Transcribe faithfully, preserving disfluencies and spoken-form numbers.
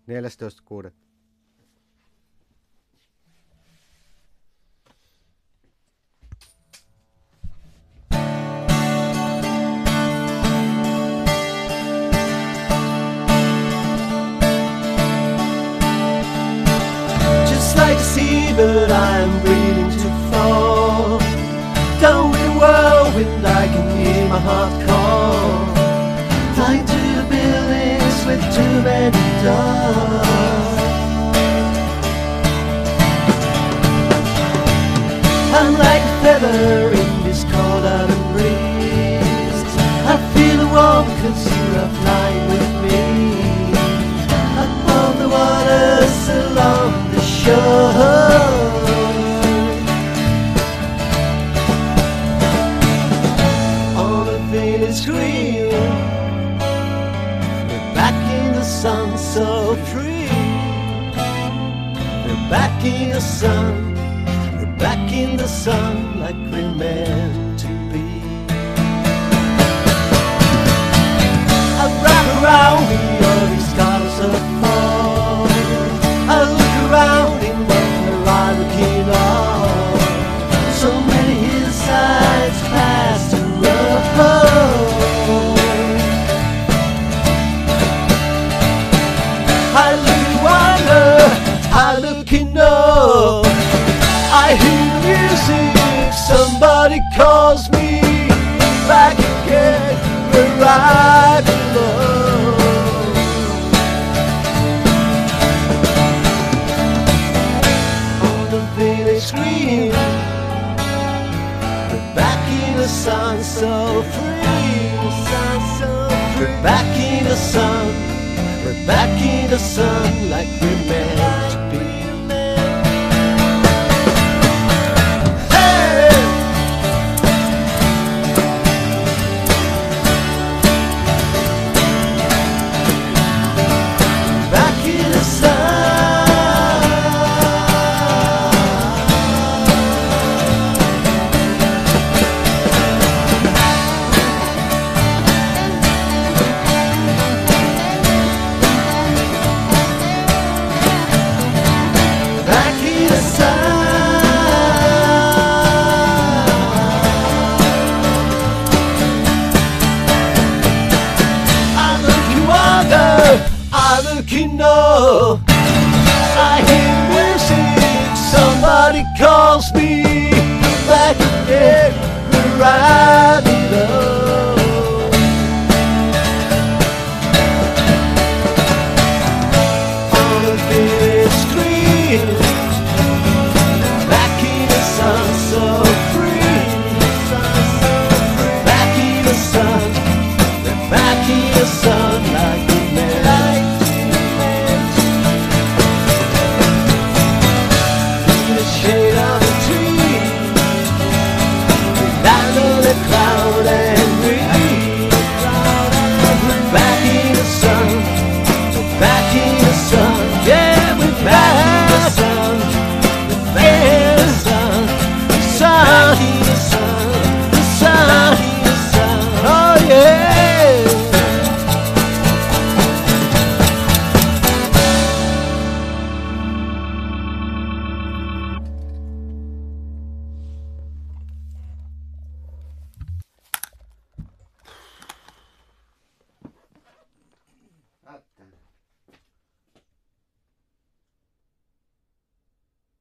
neljastoista kuudetta Like a sea, but I'm breathing to fall. Down with the whirlwind, I can hear my heart call. Flying to the buildings with too many doors. I'm like a feather in this cold autumn breeze. I feel the warmth 'cause you are flying with me. Above the waters along the shore. All the thing is green. We're back in the sun, so free. We're back in the sun. We're back in the sun, like we're meant to be. I wrap around me all these colors of fall. I look around in what I'm looking on. So many hillsides past the road. I look and wonder, I look and know. I hear the music, somebody calls me back again where I belong. On the village green, we're back in the sun, so free. We're back in the sun, we're back in the sun, like we're meant to be. I look, you know.